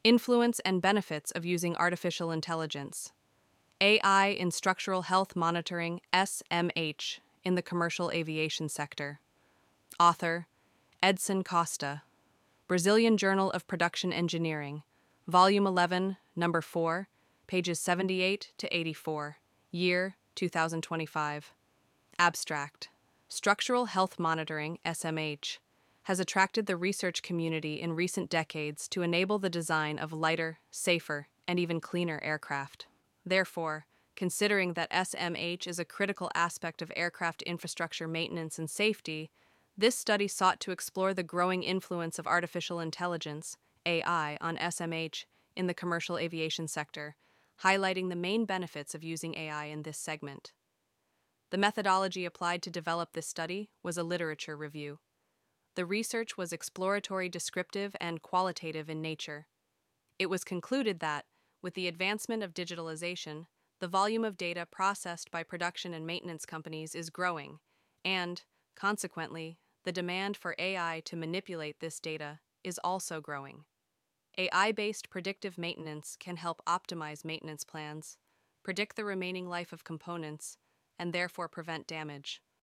Influence and benefits of using artificial intelligence. AI in structural health monitoring (SMH) in the commercial aviation sector. Author Edson Costa. Brazilian Journal of Production Engineering, Volume 11, Number 4, pages 78 to 84, year 2025. Abstract. Structural health monitoring (SMH) has attracted the research community in recent decades to enable the design of lighter, safer, and even cleaner aircraft. Therefore, considering that SMH is a critical aspect of aircraft infrastructure maintenance and safety, this study sought to explore the growing influence of artificial intelligence (AI) on SMH in the commercial aviation sector, highlighting the main benefits of using AI in this segment. The methodology applied to develop this study was a literature review. The research was exploratory, descriptive, and qualitative in nature. It was concluded that, with the advancement of digitalization, the volume of data processed by production and maintenance companies is growing, and, consequently, the demand for AI to manipulate this data is also growing. AI-based predictive maintenance can help optimize maintenance plans, predict the remaining life of components, and therefore prevent damage.